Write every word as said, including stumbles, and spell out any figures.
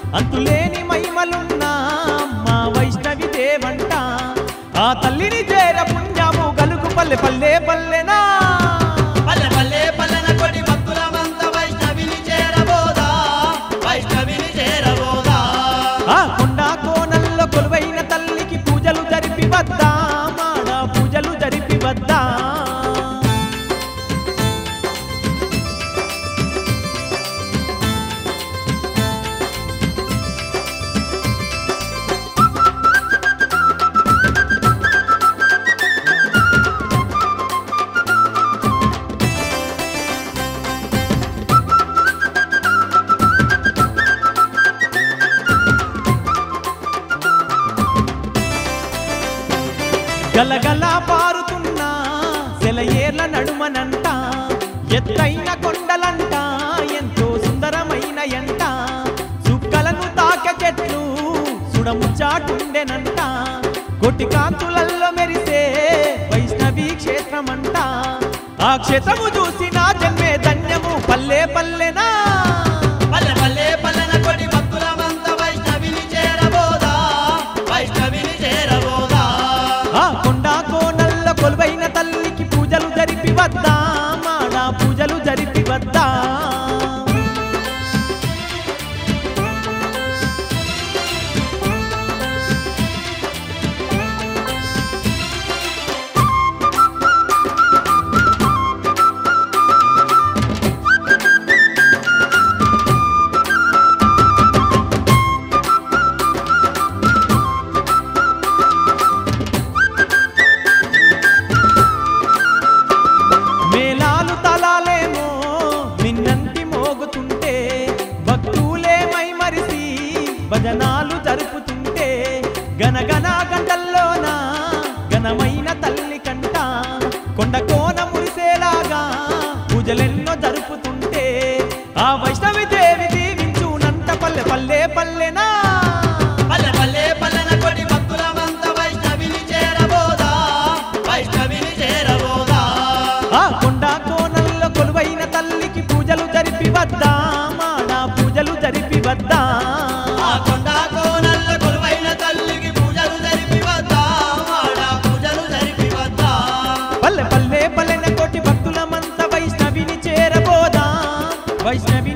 అంతులేని మహిమలున్నా మా వైష్ణవి దేవంట ఆ తల్లిని చేర పుణ్యము గలుగు పల్లె పల్లె పల్లెనా పల్లె పల్లె పల్లెన కొడి భక్తులమంత వైష్ణవిని చేరబోదా వైష్ణవిని చేరబోదా ఆ కొండ కోనల్లో కొలువైన తల్లికి పూజలు జరిపి వద్దా మాడ పూజలు జరిపి వద్దా గలగల పారుతున్నా సెలయేర్ల నడుమనంట ఎత్తైన కొండలంట ఎంతో సుందరమైన ఎంట సుక్కలను తాక చెట్లు సుడముచ్చాటుండెనంట కొట్టి కాంతులల్లో మెరిసే వైష్ణవి క్షేత్రమంట ఆ క్షేత్రము చూసి నా జన్మే ధన్యము పల్లె పల్లెనా పల్లె పల్లె పల్లెన కొడి భక్తులమంత వైష్ణవిని చేరబోదా వైష్ణవిని చేరబోదా ఆ కొండ కోనల్ల కొలువైన తల్లికి పూజలు జరిపి వద్దా మాడ పూజలు జరిపి వద్దా మేళాలు తలాలేమో నిన్నంటి మోగుతుంటే భక్తులేమై మరిసి భజనాలు జరుపుతుంటే గనగన గంటల్లోన ఘనమైన తల్లి కంట కొండ కోన మురిసేలాగా పూజలెన్నో జరుపుతుంటే ఆ వైష్ణవి దేవి దీవించునంత పల్లె పల్లె పల్లెనా పల్లె పల్లె పల్లెన కొడి భక్తులమంత వైష్ణవిని చేరబోదా వైష్ణవిని చేరబోదా ఆ కొండ కోనల్లో కొలువైన తల్లికి పూజలు జరిపి వద్దా మాడ పూజలు జరిపి వద్దా ఆ కొండ కోనల్ల కొలువైన తల్లికి పూజలు జరిపి వద్దా ఆడ పూజలు జరిపి వద్దా పల్లె పల్లె పల్లెన కోటి భక్తులమంత వైష్ణవిని చేరబోదా వైష్ణవి